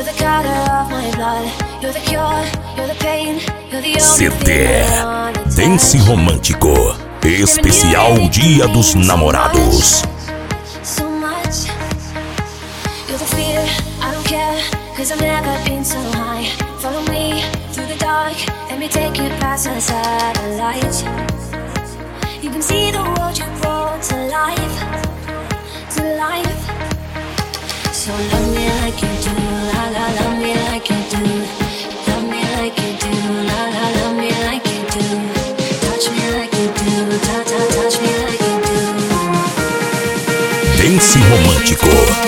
CD Dance Romântico Especial Dia dos Namorados. Cause I've never been so high. Follow me through the dark. Let me take you past the satellite. You can see the world you brought to life. To life. So love me like you do. La la, love me like you do. Love me like you do. La la, love me like you do. Touch me like you do. Ta ta, touch me like you do. Dance Romântico.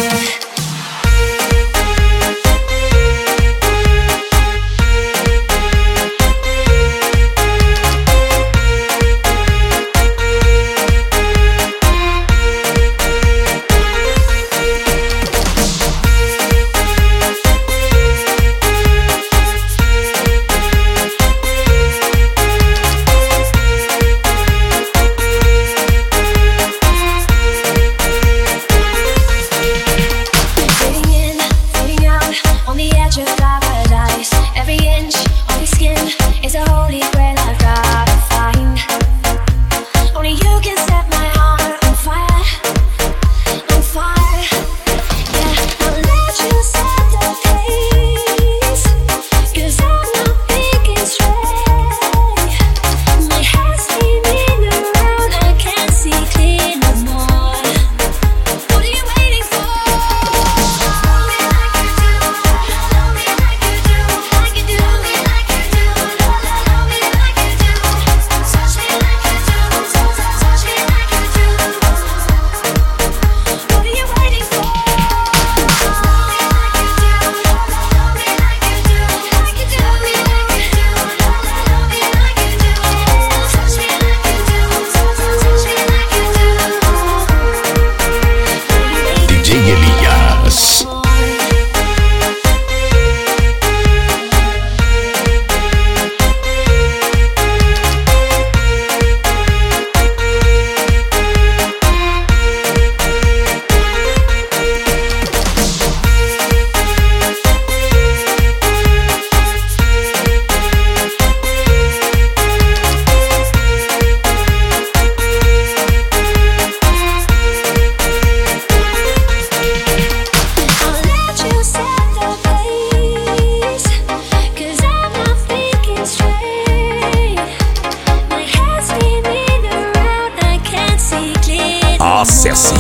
Acesse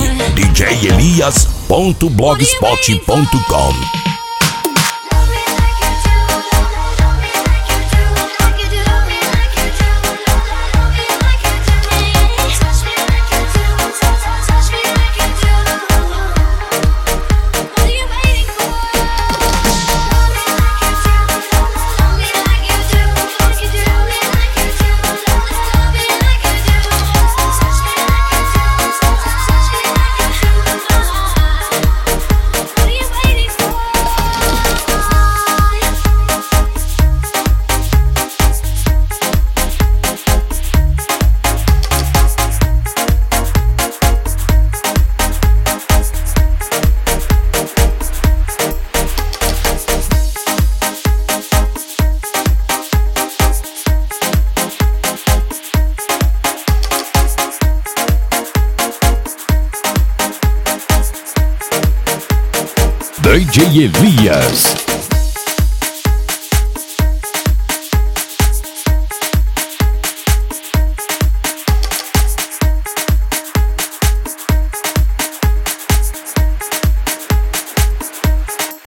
djelias.blogspot.com. DJ Elias.